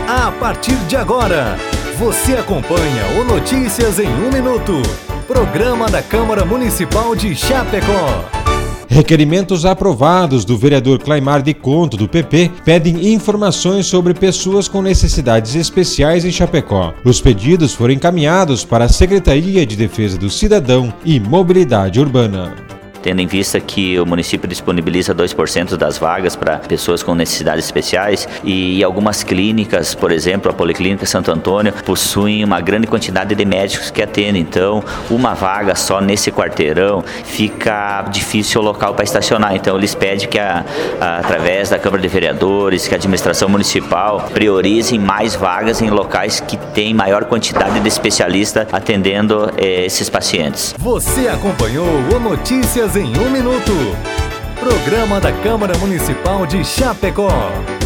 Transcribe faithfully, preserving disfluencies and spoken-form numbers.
A partir de agora, você acompanha o Notícias em um Minuto, programa da Câmara Municipal de Chapecó. Requerimentos aprovados do vereador Claimar de Conto, do P P, pedem informações sobre pessoas com necessidades especiais em Chapecó. Os pedidos foram encaminhados para a Secretaria de Defesa do Cidadão e Mobilidade Urbana. Tendo em vista que o município disponibiliza dois por cento das vagas para pessoas com necessidades especiais e algumas clínicas, por exemplo, a Policlínica Santo Antônio, possuem uma grande quantidade de médicos que atendem. Então, uma vaga só nesse quarteirão fica difícil o local para estacionar. Então, eles pedem que, a, a, através da Câmara de Vereadores, que a administração municipal priorizem mais vagas em locais que têm maior quantidade de especialistas atendendo eh, esses pacientes. Você acompanhou o Notícias em um Minuto, programa da Câmara Municipal de Chapecó.